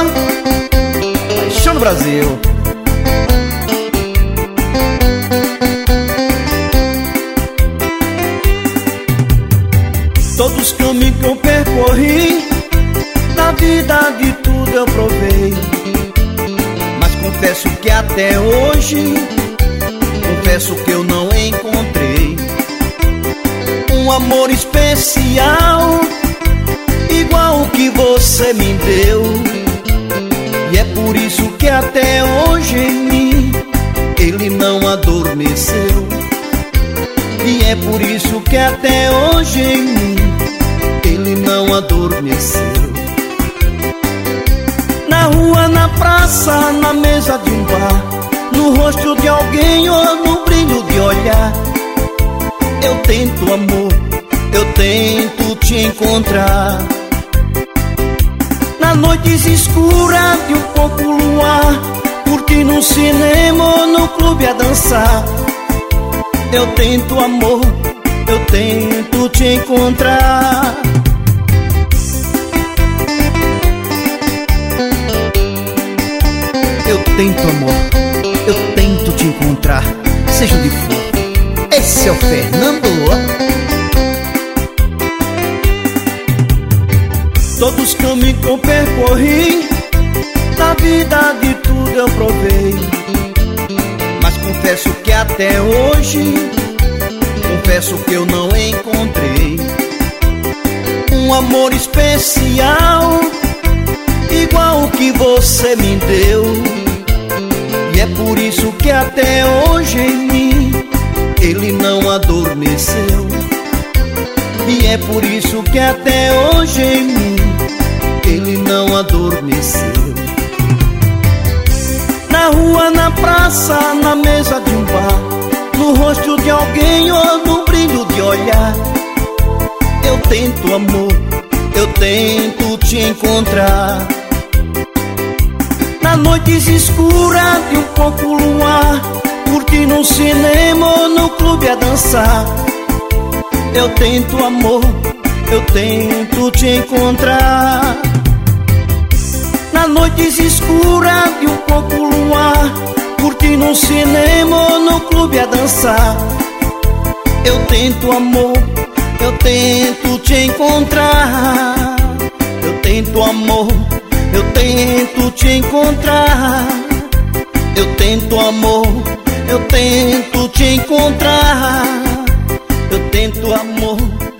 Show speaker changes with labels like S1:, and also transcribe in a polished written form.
S1: Paixão no Brasil. Todos os caminhos que eu percorri, na vida de tudo eu provei. Mas confesso que até hoje, confesso que eu não encontrei um amor especial igual o que você me deu. E é por isso que até hoje em mim ele não adormeceu. E é por isso que até hoje em mim ele não adormeceu. Na rua, na praça, na mesa de um bar, no rosto de alguém ou no brilho de olhar, eu tento, amor, eu tento te encontrar. Na noites escuras de um pouco luar, curtir no cinema ou no clube a dançar, eu tento, amor, eu tento te encontrar. Eu tento, amor, eu tento te encontrar, seja onde for. Esse é o Fernando. Todos os caminhos que eu percorri, na vida de tudo eu provei. Mas confesso que até hoje, confesso que eu não encontrei um amor especial igual o que você me deu. E é por isso que até hoje em mim ele não adormeceu. E é por isso que até hoje em mim ele não adormeceu. Na rua, na praça, na mesa de um bar, no rosto de alguém ou no brilho de olhar, eu tento, amor, eu tento te encontrar. Na noites escuras de um pouco luar, curtir no cinema ou no clube a dançar, eu tento, amor, eu tento te encontrar. Na noites escuras de um pouco luar, curtir no cinema ou no clube a dançar, eu tento, amor, eu tento te encontrar. Eu tento, amor, eu tento te encontrar. Eu tento, amor, eu tento te encontrar. Eu tento, amor,